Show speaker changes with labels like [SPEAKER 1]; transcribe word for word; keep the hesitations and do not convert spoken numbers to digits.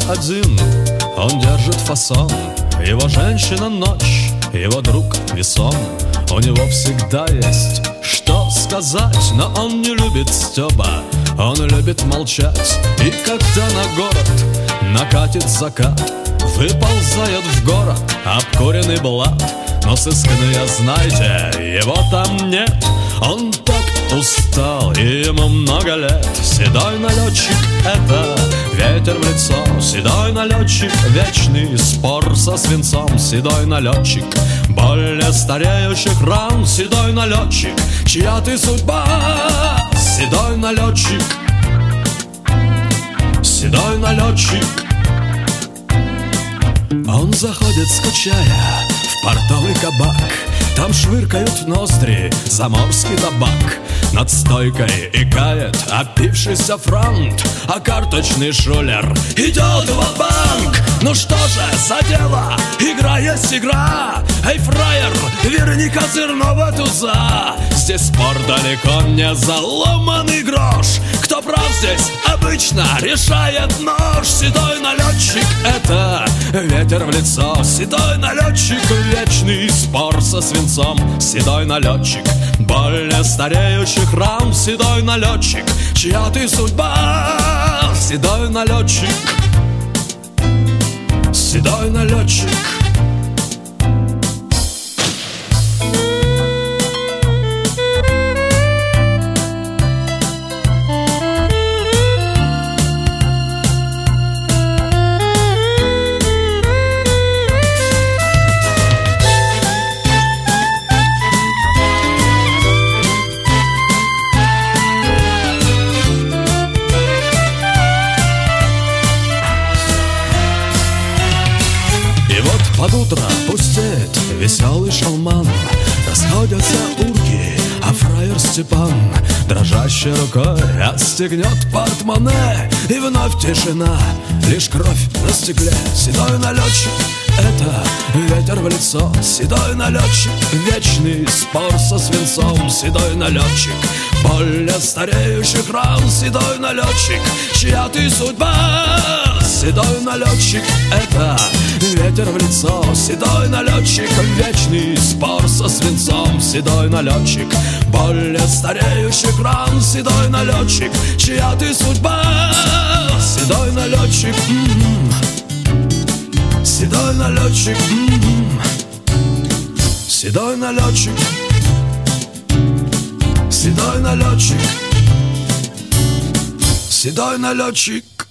[SPEAKER 1] один, он держит фасон. Его женщина ночь, его друг весон. У него всегда есть что сказать, но он не любит стёба, он любит молчать. И когда на город накатит закат, выползает в город обкуренный блат. Но сыскные, знайте, его там нет. Он так устал, и ему много лет. Седой налетчик — это ветер в лицо. Седой налетчик — вечный спор со свинцом. Седой налетчик — более стареющих ран. Седой налетчик — чья ты судьба? Седой налетчик, седой налетчик. Он заходит, скучая, в портовый кабак. Там швыркают ноздри заморский табак. Над стойкой икает опившийся франт, а карточный шулер идет в банк. Ну что же за дело? Игра есть игра. Эй, фраер, верни козырного туза. Здесь спор далеко не заломанный грош. Кто прав здесь обычно решает нож. Седой налетчик — это ветер в лицо. Седой налетчик — вечный спор со свинцом. Седой налетчик — более стареющих ран. Седой налетчик — чья ты судьба? Седой налетчик, седой налетчик. Под утро пустеет веселый шалман. Расходятся урки, а фраер Степан дрожащей рукой отстегнет портмоне. И вновь тишина, лишь кровь на стекле. Седой налетчик — это ветер в лицо. Седой налетчик — вечный спор со свинцом. Седой налетчик — более стареющих ран. Седой налетчик — чья ты судьба? Седой налетчик — это ветер в лицо. Седой налетчик — вечный спор со свинцом. Седой налетчик — более стареющих ран. Седой налетчик — чья ты судьба? Седой налетчик, м-м. Седой налетчик, м-м. Седой налетчик, седой налетчик, седой налетчик.